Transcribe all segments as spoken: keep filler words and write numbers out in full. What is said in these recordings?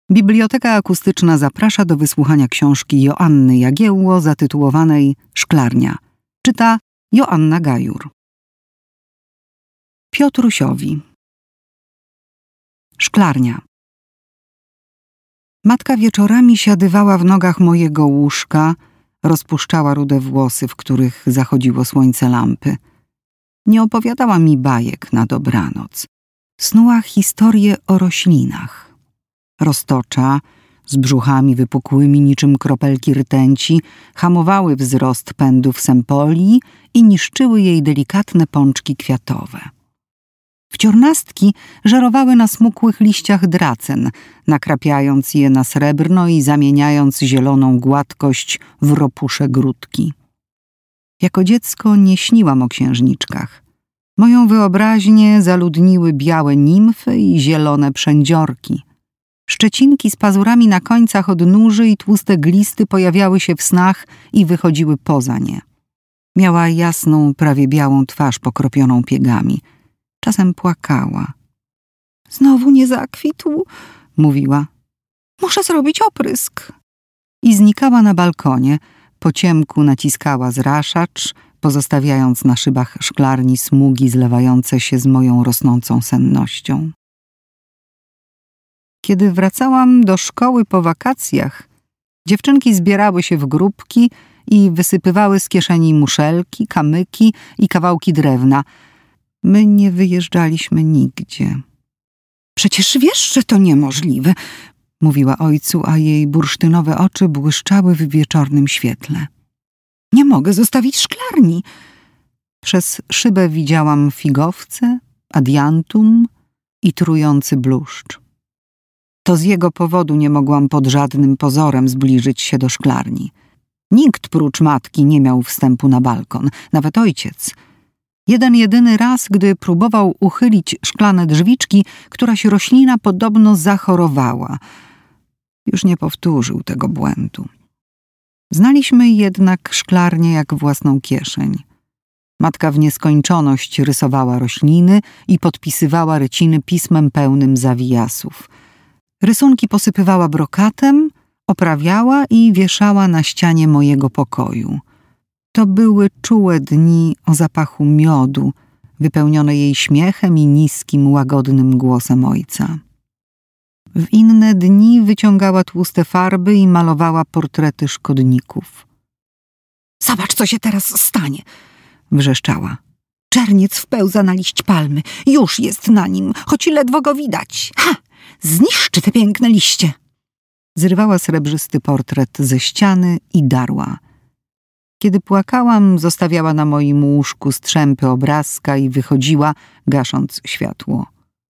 Biblioteka Akustyczna zaprasza do wysłuchania książki Joanny Jagiełło zatytułowanej Szklarnia. Czyta Joanna Gajur. Piotrusiowi. Szklarnia. Matka wieczorami siadywała w nogach mojego łóżka, rozpuszczała rude włosy, w których zachodziło słońce lampy. Nie opowiadała mi bajek na dobranoc. Snuła historie o roślinach. Roztocza, z brzuchami wypukłymi niczym kropelki rtęci, hamowały wzrost pędów sempolii i niszczyły jej delikatne pączki kwiatowe. Wciornastki żerowały na smukłych liściach dracen, nakrapiając je na srebrno i zamieniając zieloną gładkość w ropusze grudki. Jako dziecko nie śniłam o księżniczkach. Moją wyobraźnię zaludniły białe nimfy i zielone przędziorki. Szczecinki z pazurami na końcach odnóży i tłuste glisty pojawiały się w snach i wychodziły poza nie. Miała jasną, prawie białą twarz pokropioną piegami. Czasem płakała. Znowu nie zakwitł, mówiła. Muszę zrobić oprysk. I znikała na balkonie. Po ciemku naciskała zraszacz, pozostawiając na szybach szklarni smugi zlewające się z moją rosnącą sennością. Kiedy wracałam do szkoły po wakacjach, dziewczynki zbierały się w grupki i wysypywały z kieszeni muszelki, kamyki i kawałki drewna. My nie wyjeżdżaliśmy nigdzie. Przecież wiesz, że to niemożliwe, mówiła ojcu, a jej bursztynowe oczy błyszczały w wieczornym świetle. Nie mogę zostawić szklarni. Przez szybę widziałam figowce, adiantum i trujący bluszcz. To z jego powodu nie mogłam pod żadnym pozorem zbliżyć się do szklarni. Nikt prócz matki nie miał wstępu na balkon, nawet ojciec. Jeden jedyny raz, gdy próbował uchylić szklane drzwiczki, któraś roślina podobno zachorowała. Już nie powtórzył tego błędu. Znaliśmy jednak szklarnię jak własną kieszeń. Matka w nieskończoność rysowała rośliny i podpisywała ryciny pismem pełnym zawijasów. Rysunki posypywała brokatem, oprawiała i wieszała na ścianie mojego pokoju. To były czułe dni o zapachu miodu, wypełnione jej śmiechem i niskim, łagodnym głosem ojca. W inne dni wyciągała tłuste farby i malowała portrety szkodników. Zobacz, co się teraz stanie, wrzeszczała. Czerniec wpełza na liść palmy. Już jest na nim, choć ledwo go widać. Ha! Zniszczy te piękne liście. Zrywała srebrzysty portret ze ściany i darła. Kiedy płakałam, zostawiała na moim łóżku strzępy obrazka i wychodziła, gasząc światło.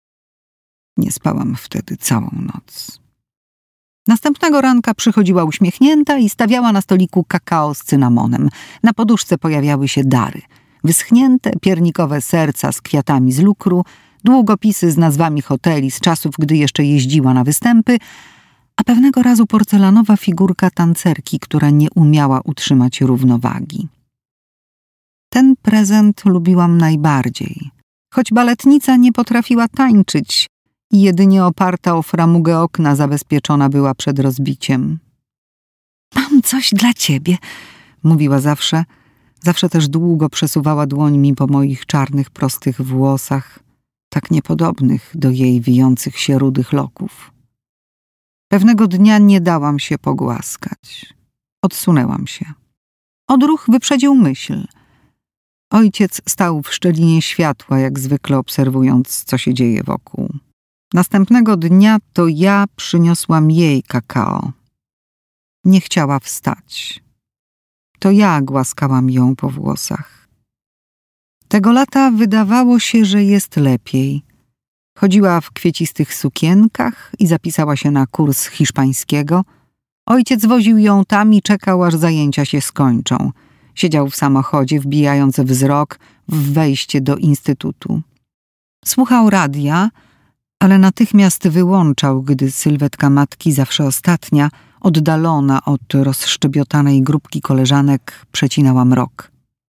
Nie spałam wtedy całą noc. Następnego ranka przychodziła uśmiechnięta i stawiała na stoliku kakao z cynamonem. Na poduszce pojawiały się dary. Wyschnięte, piernikowe serca z kwiatami z lukru, długopisy z nazwami hoteli z czasów, gdy jeszcze jeździła na występy, a pewnego razu porcelanowa figurka tancerki, która nie umiała utrzymać równowagi. Ten prezent lubiłam najbardziej, choć baletnica nie potrafiła tańczyć i jedynie oparta o framugę okna zabezpieczona była przed rozbiciem. Mam coś dla ciebie, mówiła zawsze, zawsze też długo przesuwała dłońmi po moich czarnych, prostych włosach, tak niepodobnych do jej wijących się rudych loków. Pewnego dnia nie dałam się pogłaskać. Odsunęłam się. Odruch wyprzedził myśl. Ojciec stał w szczelinie światła, jak zwykle obserwując, co się dzieje wokół. Następnego dnia to ja przyniosłam jej kakao. Nie chciała wstać. To ja głaskałam ją po włosach. Tego lata wydawało się, że jest lepiej. Chodziła w kwiecistych sukienkach i zapisała się na kurs hiszpańskiego. Ojciec woził ją tam i czekał, aż zajęcia się skończą. Siedział w samochodzie, wbijając wzrok w wejście do instytutu. Słuchał radia, ale natychmiast wyłączał, gdy sylwetka matki, zawsze ostatnia, oddalona od rozszczebiotanej grupki koleżanek, przecinała mrok.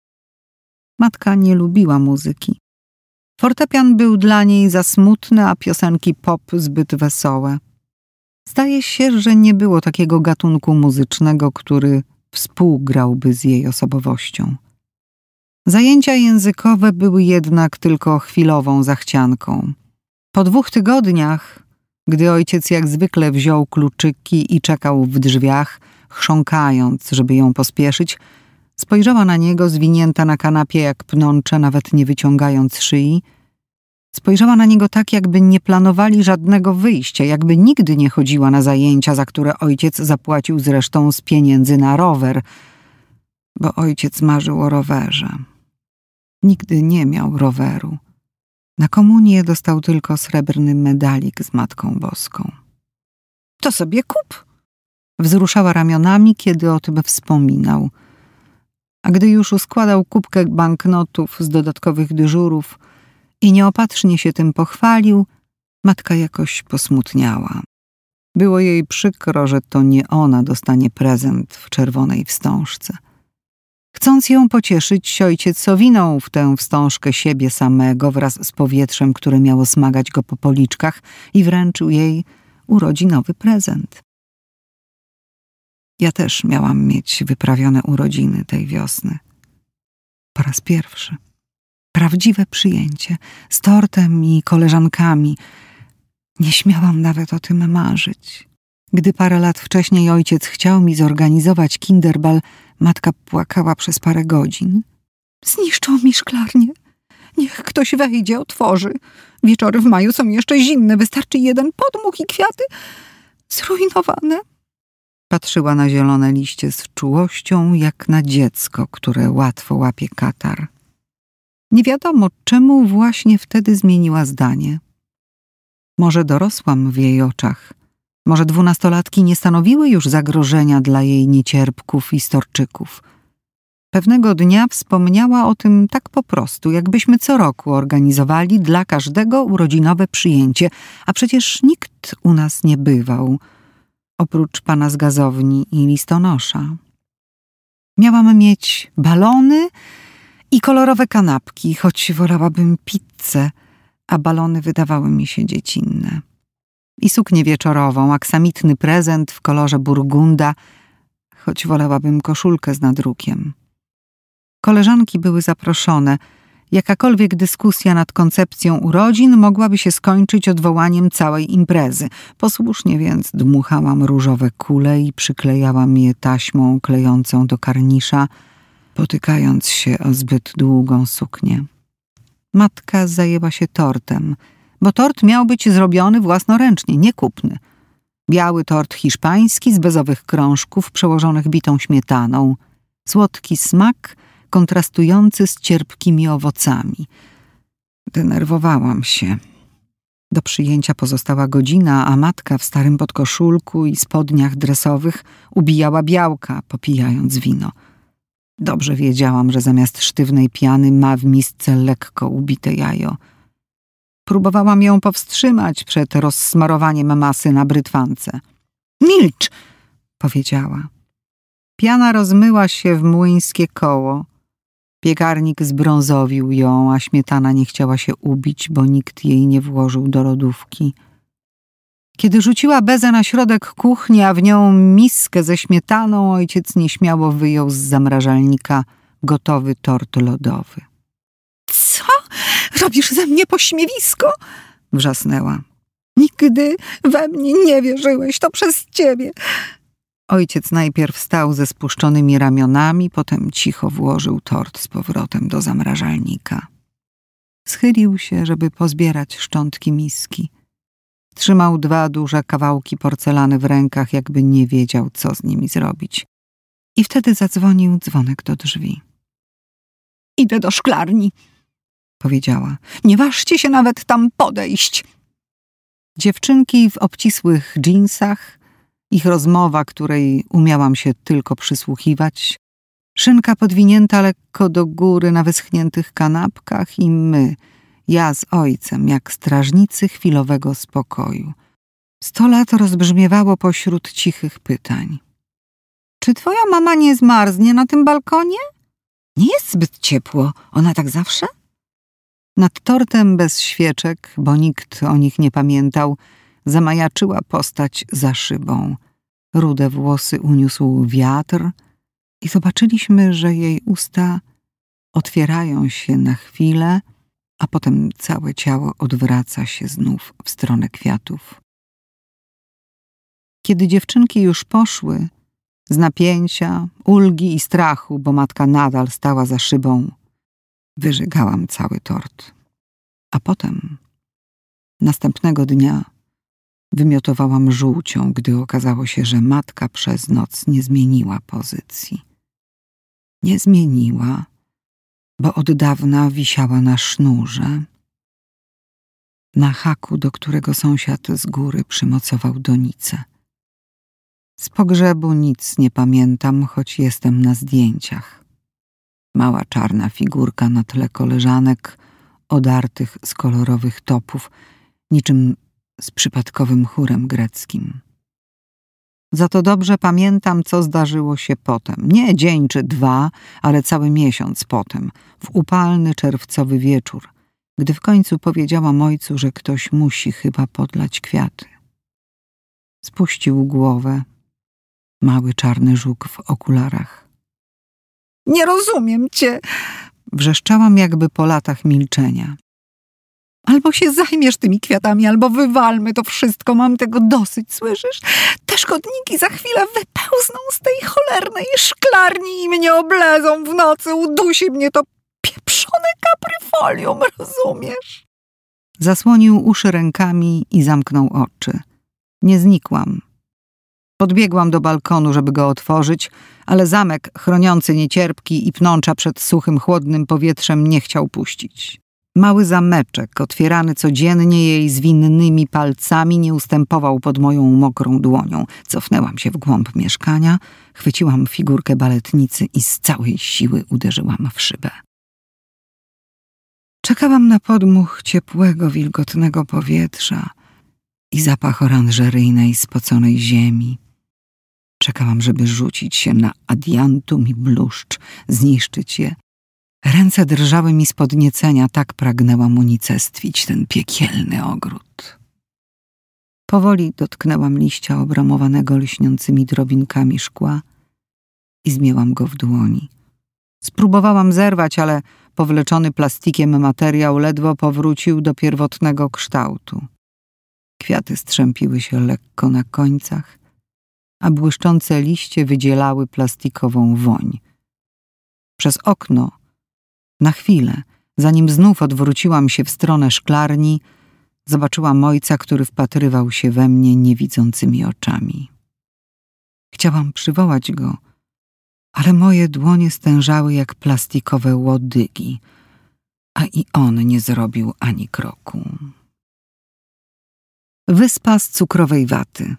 Matka nie lubiła muzyki. Fortepian był dla niej za smutny, a piosenki pop zbyt wesołe. Zdaje się, że nie było takiego gatunku muzycznego, który współgrałby z jej osobowością. Zajęcia językowe były jednak tylko chwilową zachcianką. Po dwóch tygodniach, gdy ojciec jak zwykle wziął kluczyki i czekał w drzwiach, chrząkając, żeby ją pospieszyć, spojrzała na niego, zwinięta na kanapie jak pnącze, nawet nie wyciągając szyi. Spojrzała na niego tak, jakby nie planowali żadnego wyjścia, jakby nigdy nie chodziła na zajęcia, za które ojciec zapłacił zresztą z pieniędzy na rower, bo ojciec marzył o rowerze. Nigdy nie miał roweru. Na komunię dostał tylko srebrny medalik z Matką Boską. To sobie kup! Wzruszała ramionami, kiedy o tym wspominał. A gdy już uskładał kubkę banknotów z dodatkowych dyżurów i nieopatrznie się tym pochwalił, matka jakoś posmutniała. Było jej przykro, że to nie ona dostanie prezent w czerwonej wstążce. Chcąc ją pocieszyć, ojciec owinął w tę wstążkę siebie samego wraz z powietrzem, które miało smagać go po policzkach, i wręczył jej urodzinowy prezent. Ja też miałam mieć wyprawione urodziny tej wiosny. Po raz pierwszy. Prawdziwe przyjęcie, z tortem i koleżankami. Nie śmiałam nawet o tym marzyć. Gdy parę lat wcześniej ojciec chciał mi zorganizować kinderbal, matka płakała przez parę godzin. Zniszczą mi szklarnię. Niech ktoś wejdzie, otworzy. Wieczory w maju są jeszcze zimne, wystarczy jeden podmuch i kwiaty zrujnowane. Patrzyła na zielone liście z czułością, jak na dziecko, które łatwo łapie katar. Nie wiadomo, czemu właśnie wtedy zmieniła zdanie. Może dorosłam w jej oczach. Może dwunastolatki nie stanowiły już zagrożenia dla jej niecierpków i storczyków. Pewnego dnia wspomniała o tym tak po prostu, jakbyśmy co roku organizowali dla każdego urodzinowe przyjęcie, a przecież nikt u nas nie bywał, oprócz pana z gazowni i listonosza. Miałam mieć balony i kolorowe kanapki, choć wolałabym pizzę, a balony wydawały mi się dziecinne. I suknię wieczorową, aksamitny prezent w kolorze burgunda, choć wolałabym koszulkę z nadrukiem. Koleżanki były zaproszone. Jakakolwiek dyskusja nad koncepcją urodzin mogłaby się skończyć odwołaniem całej imprezy. Posłusznie więc dmuchałam różowe kule i przyklejałam je taśmą klejącą do karnisza, potykając się o zbyt długą suknię. Matka zajęła się tortem, bo tort miał być zrobiony własnoręcznie, nie kupny. Biały tort hiszpański z bezowych krążków przełożonych bitą śmietaną. Słodki smak kontrastujący z cierpkimi owocami. Denerwowałam się. Do przyjęcia pozostała godzina, a matka w starym podkoszulku i spodniach dresowych ubijała białka, popijając wino. Dobrze wiedziałam, że zamiast sztywnej piany ma w misce lekko ubite jajo. Próbowałam ją powstrzymać przed rozsmarowaniem masy na brytwance. Milcz! Powiedziała. Piana rozmyła się w młyńskie koło. Piekarnik zbrązowił ją, a śmietana nie chciała się ubić, bo nikt jej nie włożył do lodówki. Kiedy rzuciła bezę na środek kuchni, a w nią miskę ze śmietaną, ojciec nieśmiało wyjął z zamrażalnika gotowy tort lodowy. Co? Robisz ze mnie pośmiewisko? Wrzasnęła. Nigdy we mnie nie wierzyłeś, to przez ciebie. Ojciec najpierw stał ze spuszczonymi ramionami, potem cicho włożył tort z powrotem do zamrażalnika. Schylił się, żeby pozbierać szczątki miski. Trzymał dwa duże kawałki porcelany w rękach, jakby nie wiedział, co z nimi zrobić. I wtedy zadzwonił dzwonek do drzwi. Idę do szklarni, powiedziała. Nie ważcie się nawet tam podejść. Dziewczynki w obcisłych dżinsach, ich rozmowa, której umiałam się tylko przysłuchiwać, szynka podwinięta lekko do góry na wyschniętych kanapkach i my, ja z ojcem, jak strażnicy chwilowego spokoju. Sto lat rozbrzmiewało pośród cichych pytań. Czy twoja mama nie zmarznie na tym balkonie? Nie jest zbyt ciepło, ona tak zawsze? Nad tortem bez świeczek, bo nikt o nich nie pamiętał, zamajaczyła postać za szybą. Rude włosy uniósł wiatr i zobaczyliśmy, że jej usta otwierają się na chwilę, a potem całe ciało odwraca się znów w stronę kwiatów. Kiedy dziewczynki już poszły, z napięcia, ulgi i strachu, bo matka nadal stała za szybą, wyżygałam cały tort. A potem, następnego dnia, wymiotowałam żółcią, gdy okazało się, że matka przez noc nie zmieniła pozycji. Nie zmieniła, bo od dawna wisiała na sznurze, na haku, do którego sąsiad z góry przymocował donicę. Z pogrzebu nic nie pamiętam, choć jestem na zdjęciach. Mała czarna figurka na tle koleżanek, odartych z kolorowych topów, niczym z przypadkowym chórem greckim. Za to dobrze pamiętam, co zdarzyło się potem. Nie dzień czy dwa, ale cały miesiąc potem, w upalny czerwcowy wieczór, gdy w końcu powiedziałam ojcu, że ktoś musi chyba podlać kwiaty. Spuścił głowę, mały czarny żuk w okularach. Nie rozumiem cię, wrzeszczałam jakby po latach milczenia. Albo się zajmiesz tymi kwiatami, albo wywalmy to wszystko, mam tego dosyć, słyszysz? Te szkodniki za chwilę wypełzną z tej cholernej szklarni i mnie oblezą w nocy, udusi mnie to pieprzone kapryfolium, rozumiesz? Zasłonił uszy rękami i zamknął oczy. Nie znikłam. Podbiegłam do balkonu, żeby go otworzyć, ale zamek, chroniący niecierpki i pnącza przed suchym, chłodnym powietrzem, nie chciał puścić. Mały zameczek, otwierany codziennie jej zwinnymi palcami, nie ustępował pod moją mokrą dłonią. Cofnęłam się w głąb mieszkania, chwyciłam figurkę baletnicy i z całej siły uderzyłam w szybę. Czekałam na podmuch ciepłego, wilgotnego powietrza i zapach oranżeryjnej, spoconej ziemi. Czekałam, żeby rzucić się na adiantum i bluszcz, zniszczyć je. Ręce drżały mi z podniecenia, tak pragnęłam unicestwić ten piekielny ogród. Powoli dotknęłam liścia obramowanego lśniącymi drobinkami szkła i zmięłam go w dłoni. Spróbowałam zerwać, ale powleczony plastikiem materiał ledwo powrócił do pierwotnego kształtu. Kwiaty strzępiły się lekko na końcach, a błyszczące liście wydzielały plastikową woń. Przez okno, na chwilę, zanim znów odwróciłam się w stronę szklarni, zobaczyłam ojca, który wpatrywał się we mnie niewidzącymi oczami. Chciałam przywołać go, ale moje dłonie stężały jak plastikowe łodygi, a i on nie zrobił ani kroku. Wyspa z cukrowej waty.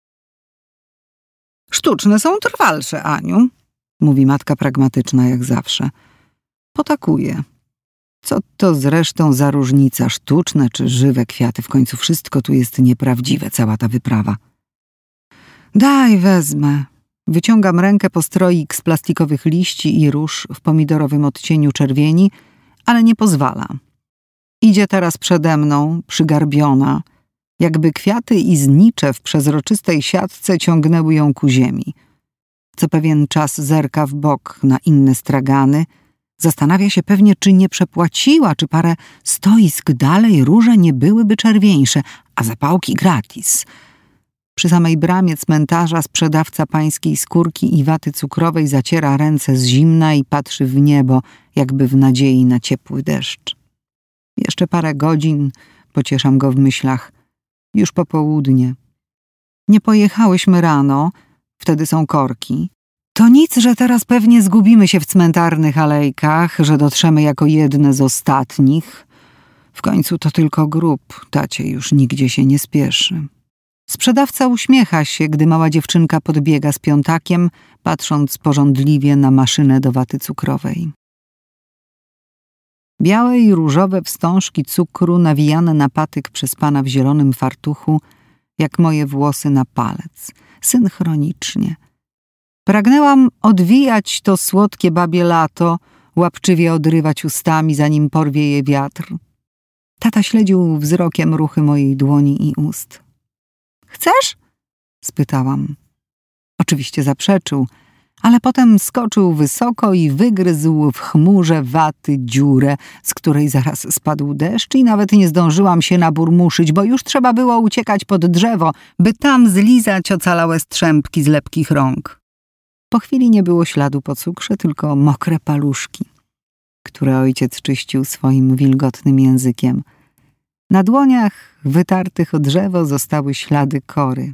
Sztuczne są trwalsze, Aniu, mówi matka pragmatyczna jak zawsze. Potakuje. Co to zresztą za różnica, sztuczne czy żywe kwiaty? W końcu wszystko tu jest nieprawdziwe, cała ta wyprawa. Daj, wezmę. Wyciągam rękę po stroik z plastikowych liści i róż w pomidorowym odcieniu czerwieni, ale nie pozwala. Idzie teraz przede mną, przygarbiona, jakby kwiaty i znicze w przezroczystej siatce ciągnęły ją ku ziemi. Co pewien czas zerka w bok na inne stragany, zastanawia się pewnie, czy nie przepłaciła, czy parę stoisk dalej róże nie byłyby czerwieńsze, a zapałki gratis. Przy samej bramie cmentarza sprzedawca pańskiej skórki i waty cukrowej zaciera ręce z zimna i patrzy w niebo, jakby w nadziei na ciepły deszcz. Jeszcze parę godzin, pocieszam go w myślach, już popołudnie. Nie pojechałyśmy rano, wtedy są korki. To nic, że teraz pewnie zgubimy się w cmentarnych alejkach, że dotrzemy jako jedne z ostatnich. W końcu to tylko grób, tacie już nigdzie się nie spieszy. Sprzedawca uśmiecha się, gdy mała dziewczynka podbiega z piątakiem, patrząc pożądliwie na maszynę do waty cukrowej. Białe i różowe wstążki cukru nawijane na patyk przez pana w zielonym fartuchu, jak moje włosy na palec, synchronicznie. Pragnęłam odwijać to słodkie babie lato, łapczywie odrywać ustami, zanim porwie je wiatr. Tata śledził wzrokiem ruchy mojej dłoni i ust. Chcesz? Spytałam. Oczywiście zaprzeczył, ale potem skoczył wysoko i wygryzł w chmurze waty dziurę, z której zaraz spadł deszcz i nawet nie zdążyłam się naburmuszyć, bo już trzeba było uciekać pod drzewo, by tam zlizać ocalałe strzępki z lepkich rąk. Po chwili nie było śladu po cukrze, tylko mokre paluszki, które ojciec czyścił swoim wilgotnym językiem. Na dłoniach wytartych o drzewo zostały ślady kory.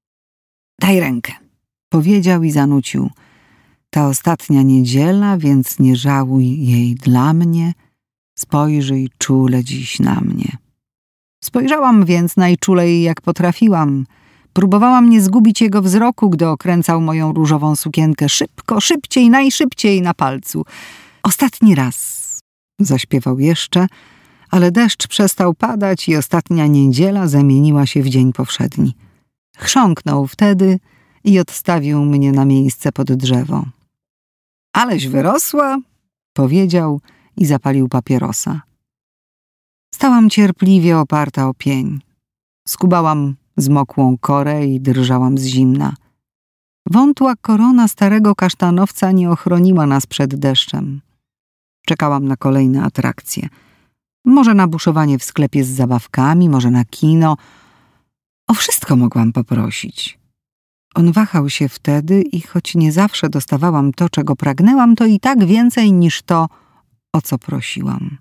Daj rękę, powiedział i zanucił. Ta ostatnia niedziela, więc nie żałuj jej dla mnie. Spojrzyj czule dziś na mnie. Spojrzałam więc najczulej jak potrafiłam. Próbowałam nie zgubić jego wzroku, gdy okręcał moją różową sukienkę szybko, szybciej, najszybciej na palcu. Ostatni raz, zaśpiewał jeszcze, ale deszcz przestał padać i ostatnia niedziela zamieniła się w dzień powszedni. Chrząknął wtedy i odstawił mnie na miejsce pod drzewo. Aleś wyrosła, powiedział i zapalił papierosa. Stałam cierpliwie oparta o pień. Skubałam zmokłą korę i drżałam z zimna. Wątła korona starego kasztanowca nie ochroniła nas przed deszczem. Czekałam na kolejne atrakcje. Może na buszowanie w sklepie z zabawkami, może na kino. O wszystko mogłam poprosić. On wahał się wtedy i choć nie zawsze dostawałam to, czego pragnęłam, to i tak więcej niż to, o co prosiłam.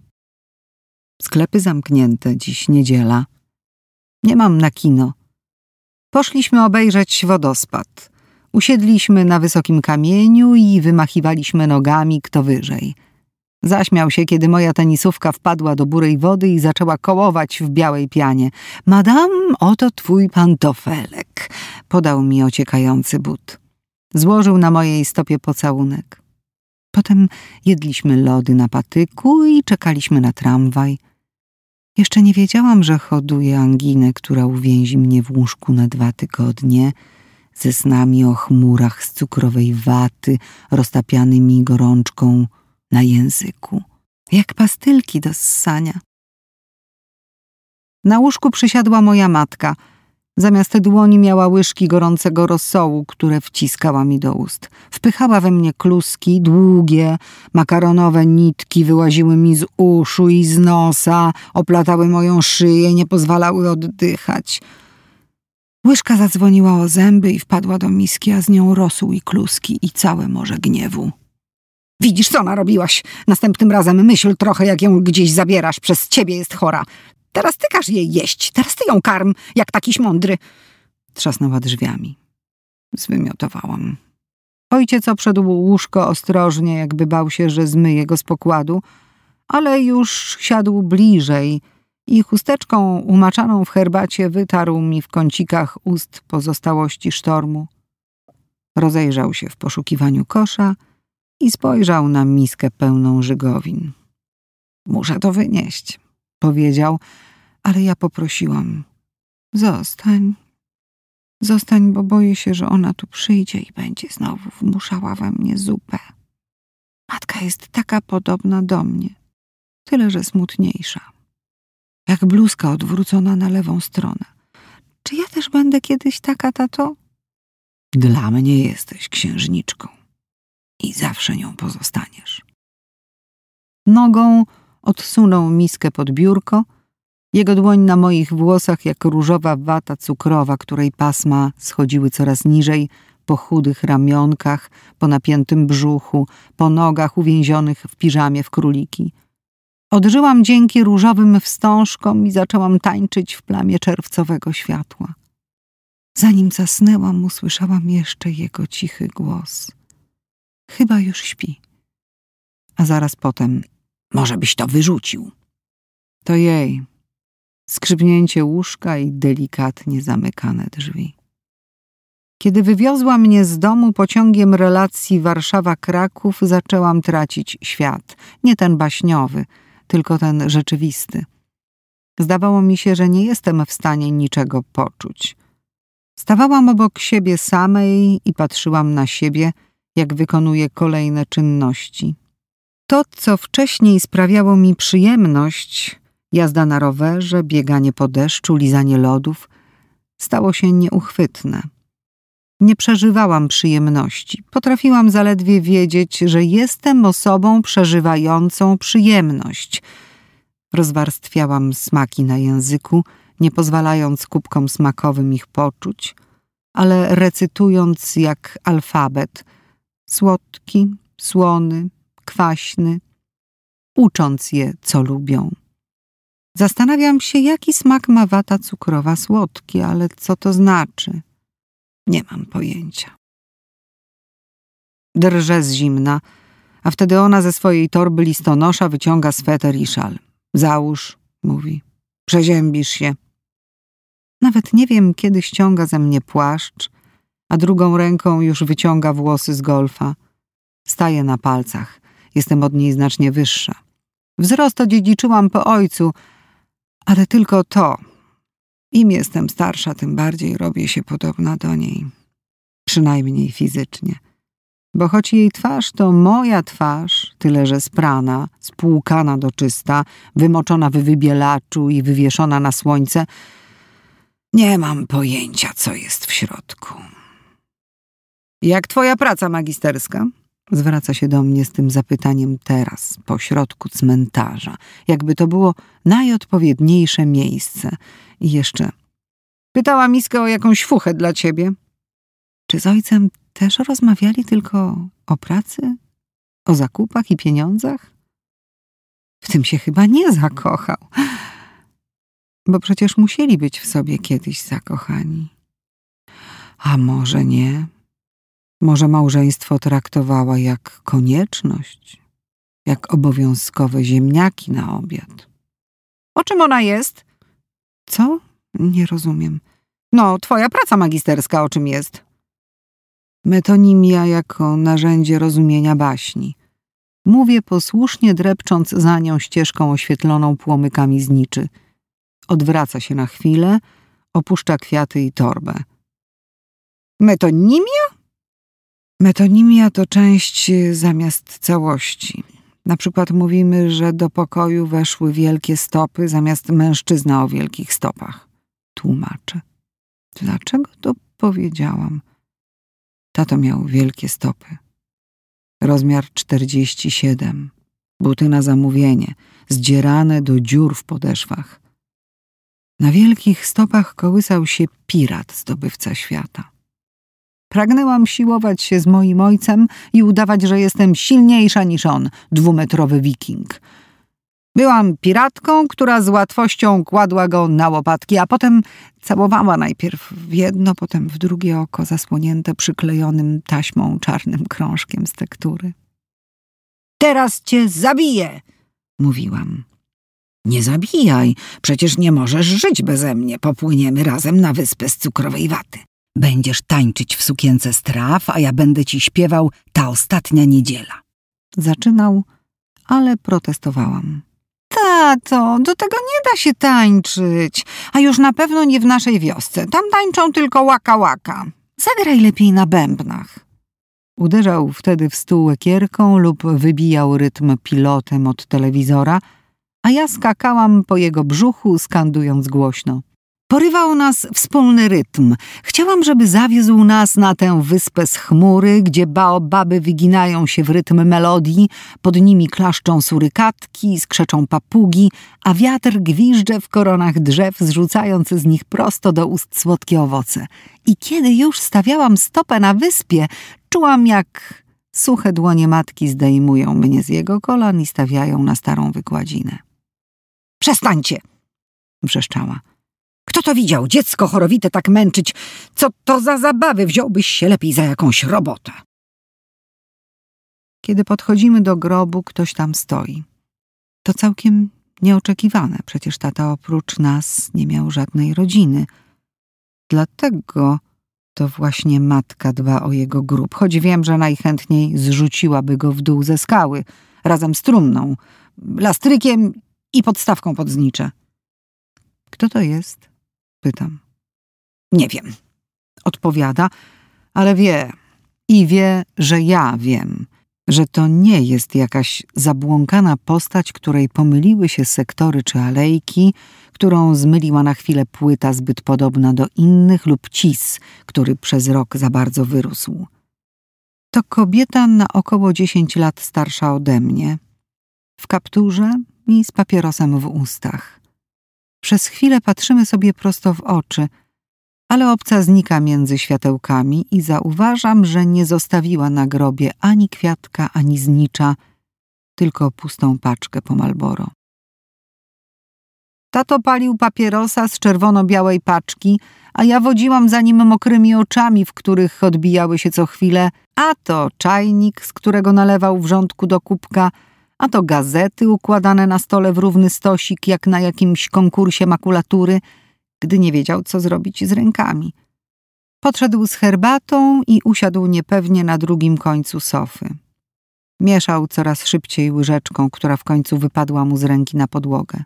Sklepy zamknięte, dziś niedziela. Nie mam na kino. Poszliśmy obejrzeć wodospad. Usiedliśmy na wysokim kamieniu i wymachiwaliśmy nogami kto wyżej. Zaśmiał się, kiedy moja tenisówka wpadła do burej wody i zaczęła kołować w białej pianie. Madam, oto twój pantofelek, podał mi ociekający but. Złożył na mojej stopie pocałunek. Potem jedliśmy lody na patyku i czekaliśmy na tramwaj. Jeszcze nie wiedziałam, że hoduję anginę, która uwięzi mnie w łóżku na dwa tygodnie, ze snami o chmurach z cukrowej waty, roztapianymi gorączką na języku, jak pastylki do ssania. Na łóżku przysiadła moja matka. Zamiast dłoni miała łyżki gorącego rosołu, które wciskała mi do ust. Wpychała we mnie kluski, długie, makaronowe nitki wyłaziły mi z uszu i z nosa, oplatały moją szyję, nie pozwalały oddychać. Łyżka zadzwoniła o zęby i wpadła do miski, a z nią rosół i kluski i całe morze gniewu. Widzisz, co narobiłaś? Następnym razem myśl trochę, jak ją gdzieś zabierasz. Przez ciebie jest chora. Teraz ty każ jej jeść. Teraz ty ją karm, jak takiś mądry. Trzasnęła drzwiami. Zwymiotowałam. Ojciec obszedł łóżko ostrożnie, jakby bał się, że zmyje go z pokładu, ale już siadł bliżej i chusteczką umaczaną w herbacie wytarł mi w kącikach ust pozostałości sztormu. Rozejrzał się w poszukiwaniu kosza i spojrzał na miskę pełną żygowin. Muszę to wynieść, powiedział, ale ja poprosiłam. Zostań. Zostań, bo boję się, że ona tu przyjdzie i będzie znowu wmuszała we mnie zupę. Matka jest taka podobna do mnie, tyle że smutniejsza. Jak bluzka odwrócona na lewą stronę. Czy ja też będę kiedyś taka, tato? Dla mnie jesteś księżniczką i zawsze nią pozostaniesz. Nogą odsunął miskę pod biurko, jego dłoń na moich włosach jak różowa wata cukrowa, której pasma schodziły coraz niżej, po chudych ramionkach, po napiętym brzuchu, po nogach uwięzionych w piżamie w króliki. Odżyłam dzięki różowym wstążkom i zaczęłam tańczyć w plamie czerwcowego światła. Zanim zasnęłam, usłyszałam jeszcze jego cichy głos. Chyba już śpi. A zaraz potem, może byś to wyrzucił. To jej. Skrzypnięcie łóżka i delikatnie zamykane drzwi. Kiedy wywiozła mnie z domu pociągiem relacji Warszawa-Kraków, zaczęłam tracić świat. Nie ten baśniowy, tylko ten rzeczywisty. Zdawało mi się, że nie jestem w stanie niczego poczuć. Stawałam obok siebie samej i patrzyłam na siebie, jak wykonuję kolejne czynności. To, co wcześniej sprawiało mi przyjemność, jazda na rowerze, bieganie po deszczu, lizanie lodów, stało się nieuchwytne. Nie przeżywałam przyjemności. Potrafiłam zaledwie wiedzieć, że jestem osobą przeżywającą przyjemność. Rozwarstwiałam smaki na języku, nie pozwalając kubkom smakowym ich poczuć, ale recytując jak alfabet, słodki, słony, kwaśny, ucząc je, co lubią. Zastanawiam się, jaki smak ma wata cukrowa słodki, ale co to znaczy? Nie mam pojęcia. Drżę z zimna, a wtedy ona ze swojej torby listonosza wyciąga sweter i szal. Załóż, mówi, przeziębisz się. Nawet nie wiem, kiedy ściąga ze mnie płaszcz, a drugą ręką już wyciąga włosy z golfa. Staję na palcach. Jestem od niej znacznie wyższa. Wzrost odziedziczyłam po ojcu, ale tylko to. Im jestem starsza, tym bardziej robię się podobna do niej. Przynajmniej fizycznie. Bo choć jej twarz to moja twarz, tyle że sprana, spłukana do czysta, wymoczona w wybielaczu i wywieszona na słońce, nie mam pojęcia, co jest w środku. Jak twoja praca magisterska? Zwraca się do mnie z tym zapytaniem teraz, po środku cmentarza, jakby to było najodpowiedniejsze miejsce. I jeszcze, pytała miskę o jakąś fuchę dla ciebie. Czy z ojcem też rozmawiali tylko o pracy? O zakupach i pieniądzach? W tym się chyba nie zakochał. Bo przecież musieli być w sobie kiedyś zakochani. A może nie? Może małżeństwo traktowała jak konieczność, jak obowiązkowe ziemniaki na obiad. O czym ona jest? Co? Nie rozumiem. No, twoja praca magisterska o czym jest? Metonimia jako narzędzie rozumienia baśni. Mówię posłusznie, drepcząc za nią ścieżką oświetloną płomykami zniczy. Odwraca się na chwilę, opuszcza kwiaty i torbę. Metonimia? Metonimia to część zamiast całości. Na przykład mówimy, że do pokoju weszły wielkie stopy zamiast mężczyzna o wielkich stopach. Tłumaczę. Dlaczego to powiedziałam? Tato miał wielkie stopy. Rozmiar czterdzieści siedem. Buty na zamówienie, zdzierane do dziur w podeszwach. Na wielkich stopach kołysał się pirat, zdobywca świata. Pragnęłam siłować się z moim ojcem i udawać, że jestem silniejsza niż on, dwumetrowy wiking. Byłam piratką, która z łatwością kładła go na łopatki, a potem całowała najpierw w jedno, potem w drugie oko zasłonięte przyklejonym taśmą czarnym krążkiem z tektury. Teraz cię zabiję, mówiłam. Nie zabijaj, przecież nie możesz żyć beze mnie. Popłyniemy razem na wyspę z cukrowej waty. Będziesz tańczyć w sukience z traw, a ja będę ci śpiewał Ta ostatnia niedziela. Zaczynał, ale protestowałam. Tato, do tego nie da się tańczyć, a już na pewno nie w naszej wiosce. Tam tańczą tylko łaka łaka. Zagraj lepiej na bębnach. Uderzał wtedy w stół ekierką lub wybijał rytm pilotem od telewizora, a ja skakałam po jego brzuchu, skandując głośno. Porywał nas wspólny rytm. Chciałam, żeby zawiózł nas na tę wyspę z chmury, gdzie baobaby wyginają się w rytm melodii, pod nimi klaszczą surykatki, skrzeczą papugi, a wiatr gwiżdże w koronach drzew, zrzucając z nich prosto do ust słodkie owoce. I kiedy już stawiałam stopę na wyspie, czułam, jak suche dłonie matki zdejmują mnie z jego kolan i stawiają na starą wykładzinę. Przestańcie! Wrzeszczała. Kto to widział? Dziecko chorowite tak męczyć. Co to za zabawy? Wziąłbyś się lepiej za jakąś robotę. Kiedy podchodzimy do grobu, ktoś tam stoi. To całkiem nieoczekiwane. Przecież tata oprócz nas nie miał żadnej rodziny. Dlatego to właśnie matka dba o jego grób. Choć wiem, że najchętniej zrzuciłaby go w dół ze skały. Razem z trumną, lastrykiem i podstawką pod znicze. Kto to jest? Pytam. Nie wiem. Odpowiada, ale wie. I wie, że ja wiem. że to nie jest jakaś zabłąkana postać, której pomyliły się sektory czy alejki, którą zmyliła na chwilę płyta zbyt podobna do innych lub cis, który przez rok za bardzo wyrósł. To kobieta na około dziesięć lat starsza ode mnie, w kapturze i z papierosem w ustach. Przez chwilę patrzymy sobie prosto w oczy, ale obca znika między światełkami i zauważam, że nie zostawiła na grobie ani kwiatka, ani znicza, tylko pustą paczkę po Marlboro. Tato palił papierosa z czerwono-białej paczki, a ja wodziłam za nim mokrymi oczami, w których odbijały się co chwilę a to czajnik, z którego nalewał wrzątku do kubka, a to gazety układane na stole w równy stosik, jak na jakimś konkursie makulatury, gdy nie wiedział, co zrobić z rękami. Podszedł z herbatą i usiadł niepewnie na drugim końcu sofy. Mieszał coraz szybciej łyżeczką, która w końcu wypadła mu z ręki na podłogę.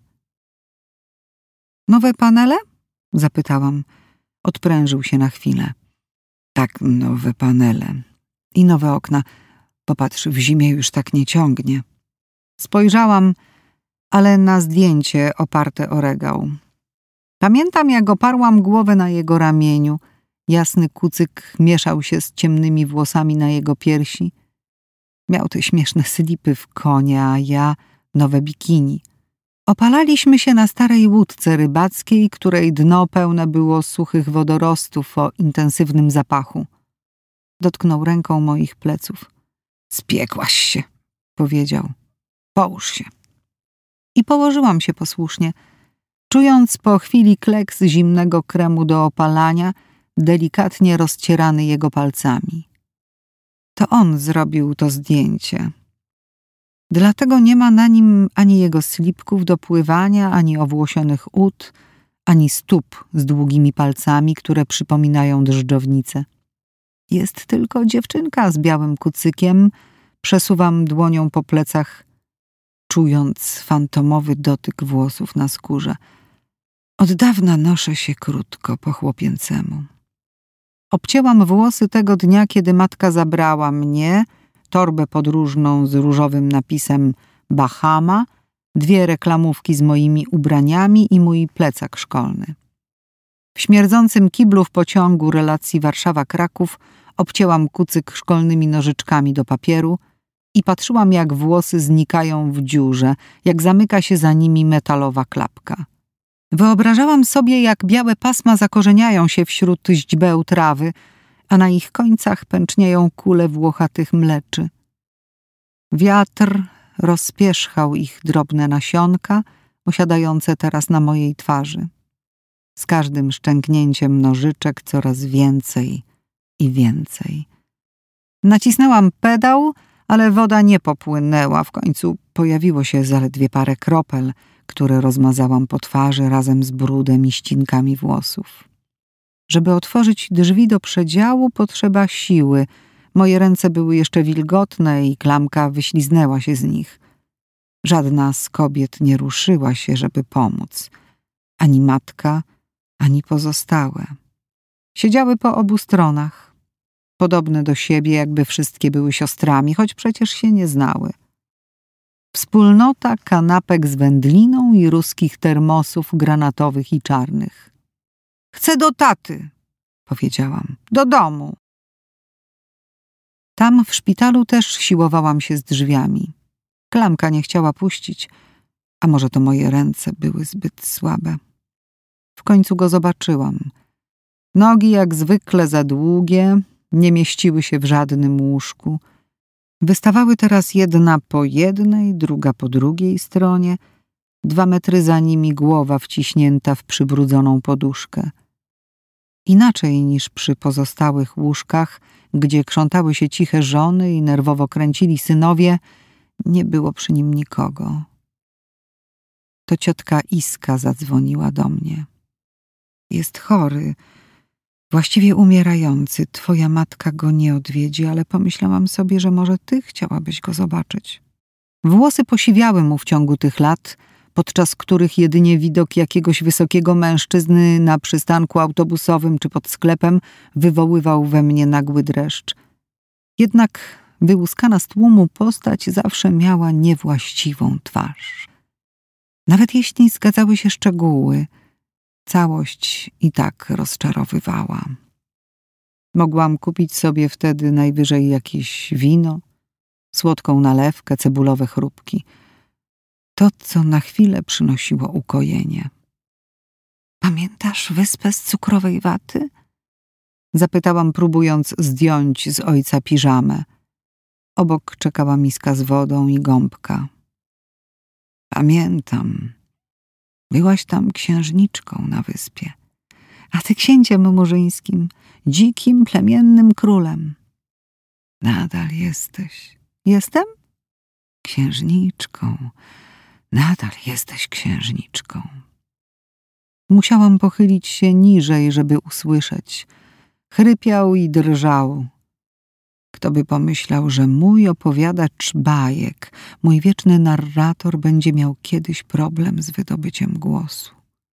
Nowe panele? Zapytałam. Odprężył się na chwilę. Tak, nowe panele. I nowe okna. Popatrz, w zimie już tak nie ciągnie. Spojrzałam, ale na zdjęcie oparte o regał. Pamiętam, jak oparłam głowę na jego ramieniu. Jasny kucyk mieszał się z ciemnymi włosami na jego piersi. Miał te śmieszne slipy w konie, a ja nowe bikini. Opalaliśmy się na starej łódce rybackiej, której dno pełne było suchych wodorostów o intensywnym zapachu. Dotknął ręką moich pleców. Spiekłaś się, powiedział. Połóż się. I położyłam się posłusznie, czując po chwili kleks zimnego kremu do opalania, delikatnie rozcierany jego palcami. To on zrobił to zdjęcie. Dlatego nie ma na nim ani jego slipków do pływania, ani owłosionych ud, ani stóp z długimi palcami, które przypominają drżdżownice. Jest tylko dziewczynka z białym kucykiem. Przesuwam dłonią po plecach, czując fantomowy dotyk włosów na skórze. Od dawna noszę się krótko, po chłopięcemu. Obcięłam włosy tego dnia, kiedy matka zabrała mnie, torbę podróżną z różowym napisem Bahama, dwie reklamówki z moimi ubraniami i mój plecak szkolny. W śmierdzącym kiblu w pociągu relacji Warszawa-Kraków obcięłam kucyk szkolnymi nożyczkami do papieru i patrzyłam, jak włosy znikają w dziurze, jak zamyka się za nimi metalowa klapka. Wyobrażałam sobie, jak białe pasma zakorzeniają się wśród źdźbeł trawy, a na ich końcach pęcznieją kule włochatych mleczy. Wiatr rozpierzchał ich drobne nasionka, osiadające teraz na mojej twarzy. Z każdym szczęknięciem nożyczek coraz więcej i więcej. Nacisnęłam pedał, ale woda nie popłynęła. W końcu pojawiło się zaledwie parę kropel, które rozmazałam po twarzy razem z brudem i ścinkami włosów. Żeby otworzyć drzwi do przedziału, potrzeba siły. Moje ręce były jeszcze wilgotne i klamka wyśliznęła się z nich. Żadna z kobiet nie ruszyła się, żeby pomóc. Ani matka, ani pozostałe. Siedziały po obu stronach. Podobne do siebie, jakby wszystkie były siostrami, choć przecież się nie znały. Wspólnota kanapek z wędliną i ruskich termosów granatowych i czarnych. Chcę do taty, powiedziałam. Do domu. Tam w szpitalu też siłowałam się z drzwiami. Klamka nie chciała puścić, a może to moje ręce były zbyt słabe. W końcu go zobaczyłam. Nogi jak zwykle za długie, nie mieściły się w żadnym łóżku. Wystawały teraz jedna po jednej, druga po drugiej stronie, dwa metry za nimi głowa wciśnięta w przybrudzoną poduszkę. Inaczej niż przy pozostałych łóżkach, gdzie krzątały się ciche żony i nerwowo kręcili synowie, nie było przy nim nikogo. To ciotka Iska zadzwoniła do mnie. Jest chory, właściwie umierający. Twoja matka go nie odwiedzi, ale pomyślałam sobie, że może ty chciałabyś go zobaczyć. Włosy posiwiały mu w ciągu tych lat, podczas których jedynie widok jakiegoś wysokiego mężczyzny na przystanku autobusowym czy pod sklepem wywoływał we mnie nagły dreszcz. Jednak wyłuskana z tłumu postać zawsze miała niewłaściwą twarz. Nawet jeśli zgadzały się szczegóły, całość i tak rozczarowywała. Mogłam kupić sobie wtedy najwyżej jakieś wino, słodką nalewkę, cebulowe chrupki. To, co na chwilę przynosiło ukojenie. Pamiętasz wyspę z cukrowej waty? Zapytałam, próbując zdjąć z ojca piżamę. Obok czekała miska z wodą i gąbka. Pamiętam. Byłaś tam księżniczką na wyspie, a ty księciem murzyńskim, dzikim, plemiennym królem. Nadal jesteś. Jestem? Księżniczką. Nadal jesteś księżniczką. Musiałam pochylić się niżej, żeby usłyszeć. Chrypiał i drżał. Kto by pomyślał, że mój opowiadacz bajek, mój wieczny narrator będzie miał kiedyś problem z wydobyciem głosu.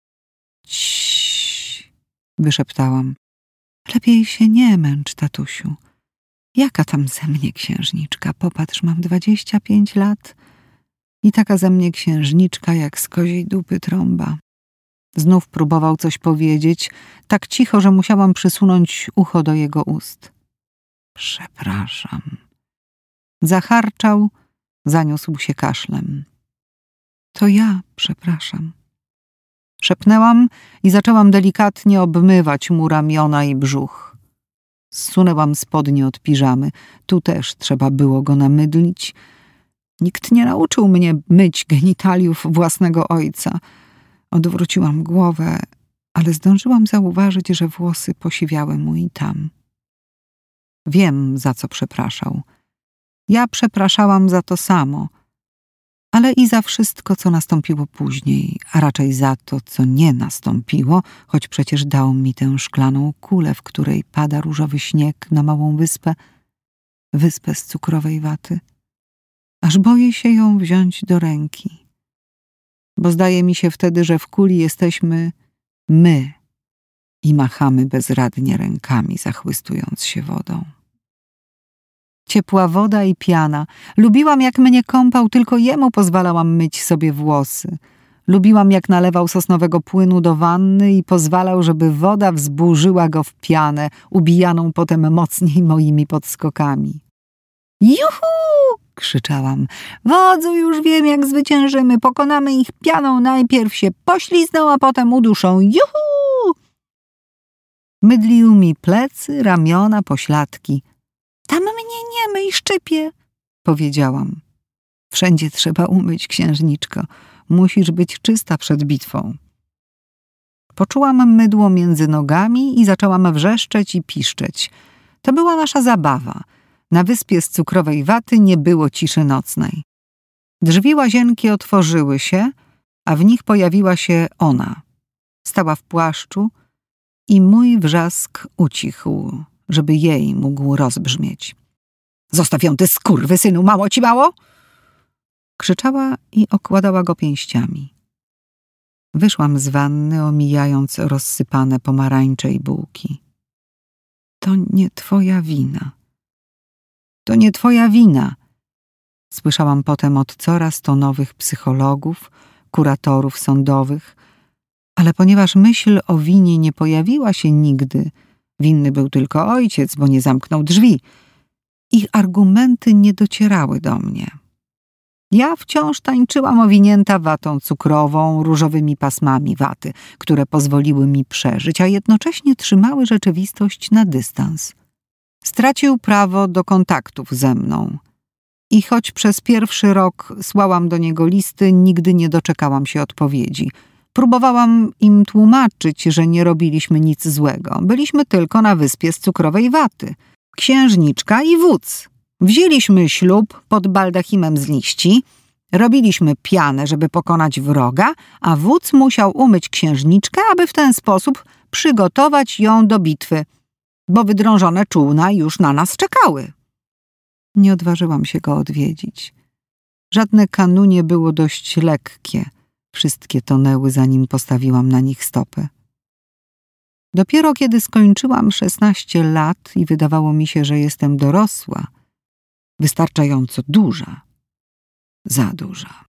Ciii, wyszeptałam. Lepiej się nie męcz, tatusiu. Jaka tam ze mnie księżniczka? Popatrz, mam dwadzieścia pięć lat i taka ze mnie księżniczka jak z koziej dupy trąba. Znów próbował coś powiedzieć, tak cicho, że musiałam przysunąć ucho do jego ust. Przepraszam. Zacharczał, zaniósł się kaszlem. To ja przepraszam. Szepnęłam i zaczęłam delikatnie obmywać mu ramiona i brzuch. Zsunęłam spodnie od piżamy. Tu też trzeba było go namydlić. Nikt nie nauczył mnie myć genitaliów własnego ojca. Odwróciłam głowę, ale zdążyłam zauważyć, że włosy posiwiały mu i tam. Wiem, za co przepraszał. Ja przepraszałam za to samo, ale i za wszystko, co nastąpiło później, a raczej za to, co nie nastąpiło, choć przecież dał mi tę szklaną kulę, w której pada różowy śnieg na małą wyspę, wyspę z cukrowej waty. Aż boję się ją wziąć do ręki, bo zdaje mi się wtedy, że w kuli jesteśmy my i machamy bezradnie rękami, zachłystując się wodą. Ciepła woda i piana. Lubiłam, jak mnie kąpał, tylko jemu pozwalałam myć sobie włosy. Lubiłam, jak nalewał sosnowego płynu do wanny i pozwalał, żeby woda wzburzyła go w pianę, ubijaną potem mocniej moimi podskokami. Juhu! Krzyczałam. Wodzu, już wiem, jak zwyciężymy. Pokonamy ich pianą. Najpierw się poślizną, a potem uduszą. Juhu! Mydlił mi plecy, ramiona, pośladki. Tam mnie nie myj, szczypie, powiedziałam. Wszędzie trzeba umyć, księżniczko. Musisz być czysta przed bitwą. Poczułam mydło między nogami i zaczęłam wrzeszczeć i piszczeć. To była nasza zabawa. Na wyspie z cukrowej waty nie było ciszy nocnej. Drzwi łazienki otworzyły się, a w nich pojawiła się ona. Stała w płaszczu i mój wrzask ucichł, żeby jej mógł rozbrzmieć. Zostaw ją, ty skurwysynu, mało ci mało? Krzyczała i okładała go pięściami. Wyszłam z wanny, omijając rozsypane pomarańcze i bułki. To nie twoja wina. To nie twoja wina. Słyszałam potem od coraz to nowych psychologów, kuratorów sądowych, ale ponieważ myśl o winie nie pojawiła się nigdy, winny był tylko ojciec, bo nie zamknął drzwi, ich argumenty nie docierały do mnie. Ja wciąż tańczyłam owinięta watą cukrową, różowymi pasmami waty, które pozwoliły mi przeżyć, a jednocześnie trzymały rzeczywistość na dystans. Stracił prawo do kontaktów ze mną. I choć przez pierwszy rok słałam do niego listy, nigdy nie doczekałam się odpowiedzi. Próbowałam im tłumaczyć, że nie robiliśmy nic złego. Byliśmy tylko na wyspie z cukrowej waty. Księżniczka i wódz. Wzięliśmy ślub pod baldachimem z liści, robiliśmy pianę, żeby pokonać wroga, a wódz musiał umyć księżniczkę, aby w ten sposób przygotować ją do bitwy, bo wydrążone czółna już na nas czekały. Nie odważyłam się go odwiedzić. Żadne kanu nie było dość lekkie. Wszystkie tonęły, zanim postawiłam na nich stopę. Dopiero kiedy skończyłam szesnaście lat i wydawało mi się, że jestem dorosła, wystarczająco duża, za duża.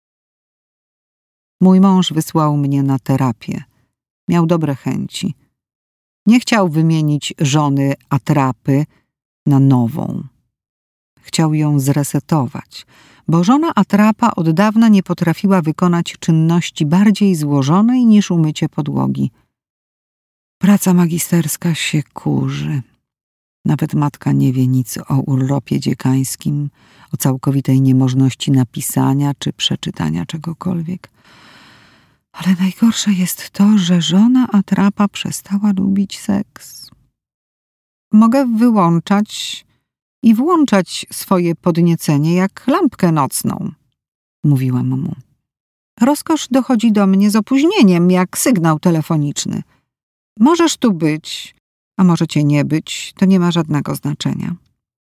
Mój mąż wysłał mnie na terapię. Miał dobre chęci. Nie chciał wymienić żony atrapy na nową. Chciał ją zresetować, bo żona atrapa od dawna nie potrafiła wykonać czynności bardziej złożonej niż umycie podłogi. Praca magisterska się kurzy. Nawet matka nie wie nic o urlopie dziekańskim, o całkowitej niemożności napisania czy przeczytania czegokolwiek. Ale najgorsze jest to, że żona atrapa przestała lubić seks. Mogę wyłączać i włączać swoje podniecenie jak lampkę nocną, mówiłam mu. Rozkosz dochodzi do mnie z opóźnieniem, jak sygnał telefoniczny. Możesz tu być, a może cię nie być, to nie ma żadnego znaczenia.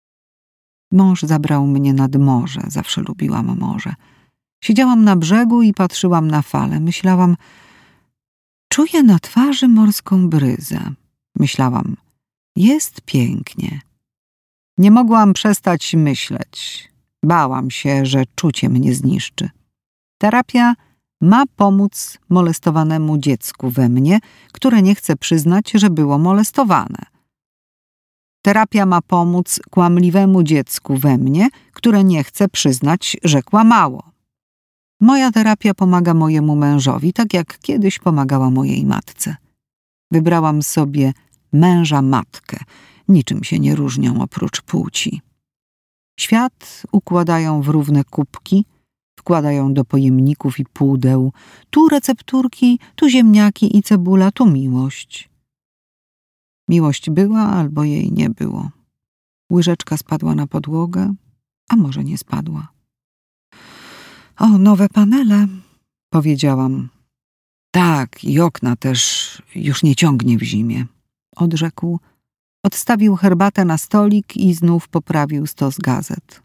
Mąż zabrał mnie nad morze, zawsze lubiłam morze. Siedziałam na brzegu i patrzyłam na fale. Myślałam, czuję na twarzy morską bryzę. Myślałam, jest pięknie. Nie mogłam przestać myśleć. Bałam się, że czucie mnie zniszczy. Terapia ma pomóc molestowanemu dziecku we mnie, które nie chce przyznać, że było molestowane. Terapia ma pomóc kłamliwemu dziecku we mnie, które nie chce przyznać, że kłamało. Moja terapia pomaga mojemu mężowi, tak jak kiedyś pomagała mojej matce. Wybrałam sobie męża-matkę. Niczym się nie różnią oprócz płci. Świat układają w równe kubki, wkładają do pojemników i pudeł. Tu recepturki, tu ziemniaki i cebula, tu miłość. Miłość była albo jej nie było. Łyżeczka spadła na podłogę, a może nie spadła. O, nowe panele, powiedziałam. Tak, i okna też już nie ciągnie w zimie, odrzekł. Odstawił herbatę na stolik i znów poprawił stos gazet.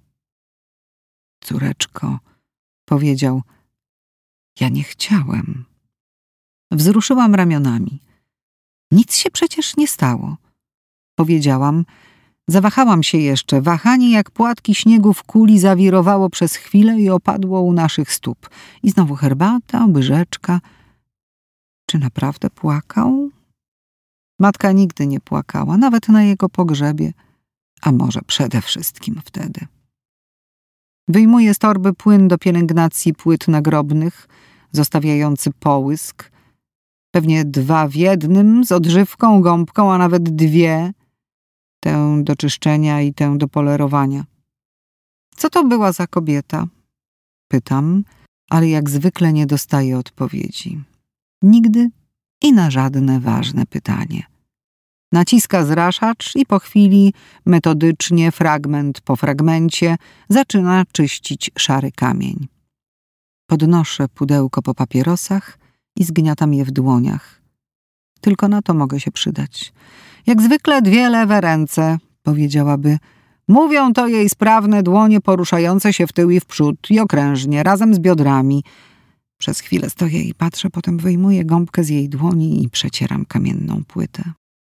Córeczko, powiedział, ja nie chciałem. Wzruszyłam ramionami. Nic się przecież nie stało. Powiedziałam, zawahałam się jeszcze. Wahanie jak płatki śniegu w kuli zawirowało przez chwilę i opadło u naszych stóp. I znowu herbata, łyżeczka. Czy naprawdę płakał? Matka nigdy nie płakała, nawet na jego pogrzebie, a może przede wszystkim wtedy. Wyjmuje z torby płyn do pielęgnacji płyt nagrobnych, zostawiający połysk, pewnie dwa w jednym, z odżywką, gąbką, a nawet dwie, tę do czyszczenia i tę do polerowania. Co to była za kobieta? Pytam, ale jak zwykle nie dostaję odpowiedzi. Nigdy i na żadne ważne pytanie. Naciska zraszacz i po chwili, metodycznie, fragment po fragmencie, zaczyna czyścić szary kamień. Podnoszę pudełko po papierosach i zgniatam je w dłoniach. Tylko na to mogę się przydać. Jak zwykle dwie lewe ręce, powiedziałaby. Mówią to jej sprawne dłonie poruszające się w tył i w przód i okrężnie, razem z biodrami. Przez chwilę stoję i patrzę, potem wyjmuję gąbkę z jej dłoni i przecieram kamienną płytę.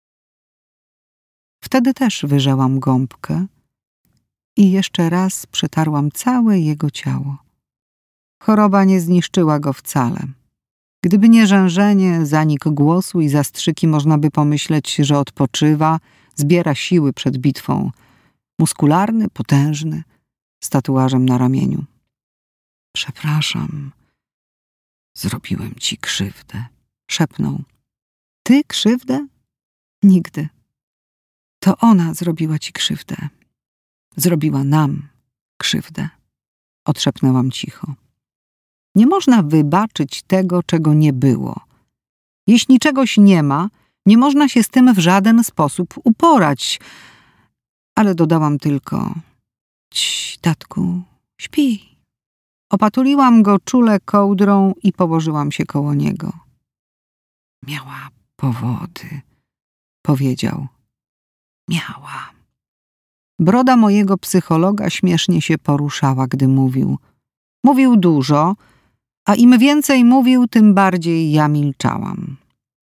Wtedy też wyżęłam gąbkę i jeszcze raz przetarłam całe jego ciało. Choroba nie zniszczyła go wcale. Gdyby nie rzężenie, zanik głosu i zastrzyki, można by pomyśleć, że odpoczywa, zbiera siły przed bitwą. Muskularny, potężny, z tatuażem na ramieniu. Przepraszam, zrobiłem ci krzywdę, szepnął. Ty krzywdę? Nigdy. To ona zrobiła ci krzywdę. Zrobiła nam krzywdę. Odszepnęłam cicho. Nie można wybaczyć tego, czego nie było. Jeśli czegoś nie ma, nie można się z tym w żaden sposób uporać. Ale dodałam tylko: Cii, tatku, śpi. Opatuliłam go czule kołdrą i położyłam się koło niego. Miała powody, powiedział. Miała. Broda mojego psychologa śmiesznie się poruszała, gdy mówił. Mówił dużo, a im więcej mówił, tym bardziej ja milczałam.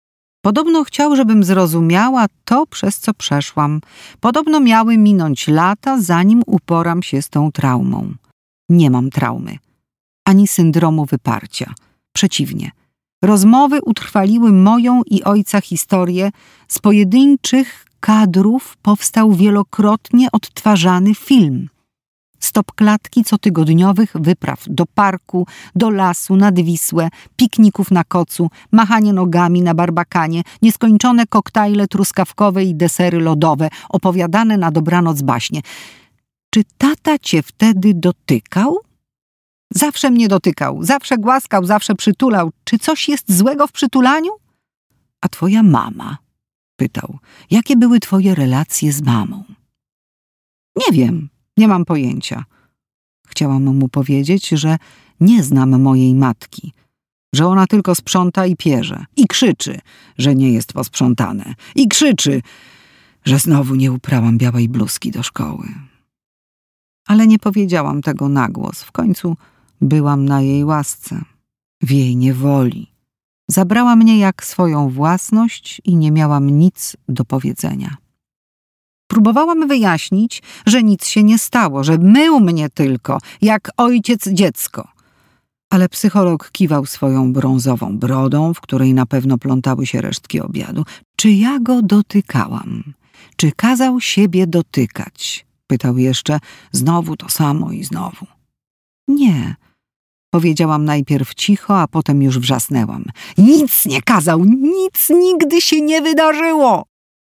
Podobno chciał, żebym zrozumiała to, przez co przeszłam. Podobno miały minąć lata, zanim uporam się z tą traumą. Nie mam traumy, ani syndromu wyparcia. Przeciwnie. Rozmowy utrwaliły moją i ojca historię. Z pojedynczych kadrów powstał wielokrotnie odtwarzany film. Stopklatki cotygodniowych wypraw do parku, do lasu, nad Wisłę, pikników na kocu, machanie nogami na barbakanie, nieskończone koktajle truskawkowe i desery lodowe, opowiadane na dobranoc baśnie. Czy tata cię wtedy dotykał? Zawsze mnie dotykał, zawsze głaskał, zawsze przytulał. Czy coś jest złego w przytulaniu? A twoja mama? Pytał. Jakie były twoje relacje z mamą? Nie wiem. Nie mam pojęcia. Chciałam mu powiedzieć, że nie znam mojej matki, że ona tylko sprząta i pierze. I krzyczy, że nie jest posprzątane. I krzyczy, że znowu nie uprałam białej bluzki do szkoły. Ale nie powiedziałam tego na głos. W końcu byłam na jej łasce, w jej niewoli. Zabrała mnie jak swoją własność i nie miałam nic do powiedzenia. Próbowałam wyjaśnić, że nic się nie stało, że mył mnie tylko, jak ojciec dziecko. Ale psycholog kiwał swoją brązową brodą, w której na pewno plątały się resztki obiadu. Czy ja go dotykałam? Czy kazał siebie dotykać? Pytał jeszcze, znowu to samo i znowu. Nie, powiedziałam najpierw cicho, a potem już wrzasnęłam. Nic nie kazał, nic nigdy się nie wydarzyło.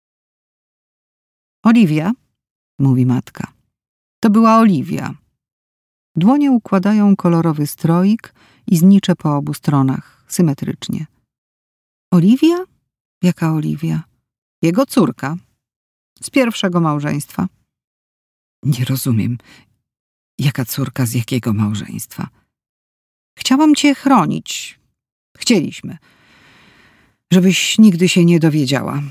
Oliwia, mówi matka. To była Oliwia. Dłonie układają kolorowy stroik i znicze po obu stronach, symetrycznie. Oliwia? Jaka Oliwia? Jego córka. Z pierwszego małżeństwa. Nie rozumiem. Jaka córka z jakiego małżeństwa? Chciałam cię chronić. Chcieliśmy. Żebyś nigdy się nie dowiedziała.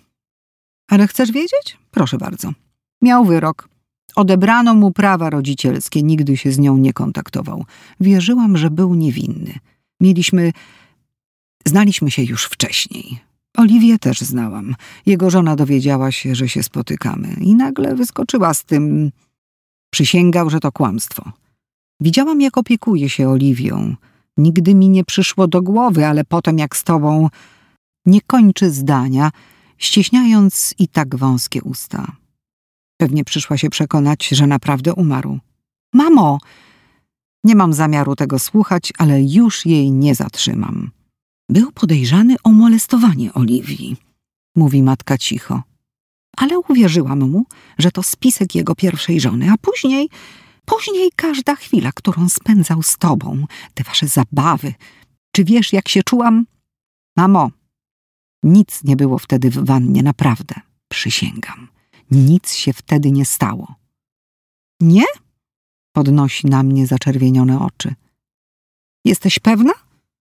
Ale chcesz wiedzieć? Proszę bardzo. Miał wyrok. Odebrano mu prawa rodzicielskie. Nigdy się z nią nie kontaktował. Wierzyłam, że był niewinny. Mieliśmy... Znaliśmy się już wcześniej. Oliwię też znałam. Jego żona dowiedziała się, że się spotykamy. I nagle wyskoczyła z tym... Przysięgał, że to kłamstwo. Widziałam, jak opiekuje się Oliwią. Nigdy mi nie przyszło do głowy, ale potem jak z tobą... Nie kończy zdania, ścieśniając i tak wąskie usta. Pewnie przyszła się przekonać, że naprawdę umarł. Mamo! Nie mam zamiaru tego słuchać, ale już jej nie zatrzymam. Był podejrzany o molestowanie Oliwii, mówi matka cicho. Ale uwierzyłam mu, że to spisek jego pierwszej żony, a później, później każda chwila, którą spędzał z tobą, te wasze zabawy. Czy wiesz, jak się czułam? Mamo, nic nie było wtedy w wannie, naprawdę, przysięgam. Nic się wtedy nie stało. Nie? Podnosi na mnie zaczerwienione oczy. Jesteś pewna?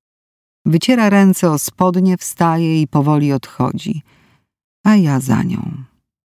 Wyciera ręce o spodnie, wstaje i powoli odchodzi. A ja za nią.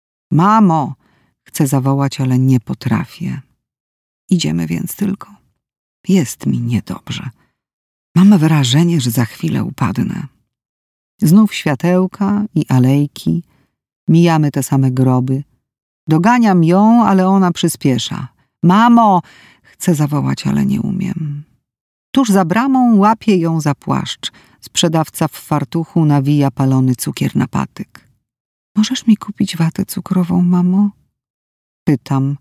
Mamo! Chcę zawołać, ale nie potrafię. Idziemy więc tylko. Jest mi niedobrze. Mam wrażenie, że za chwilę upadnę. Znów światełka i alejki. Mijamy te same groby. Doganiam ją, ale ona przyspiesza. Mamo! Chcę zawołać, ale nie umiem. Tuż za bramą łapie ją za płaszcz. Sprzedawca w fartuchu nawija palony cukier na patyk. Możesz mi kupić watę cukrową, mamo? Pytam.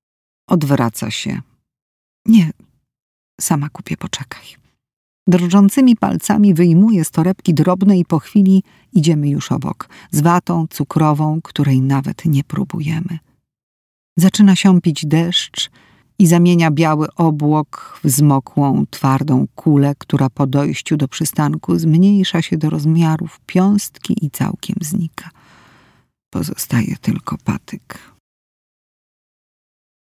Odwraca się. Nie, sama kupię, poczekaj. Drżącymi palcami wyjmuje z torebki drobne i po chwili idziemy już obok, z watą cukrową, której nawet nie próbujemy. Zaczyna siąpić deszcz i zamienia biały obłok w zmokłą, twardą kulę, która po dojściu do przystanku zmniejsza się do rozmiarów piąstki i całkiem znika. Pozostaje tylko patyk.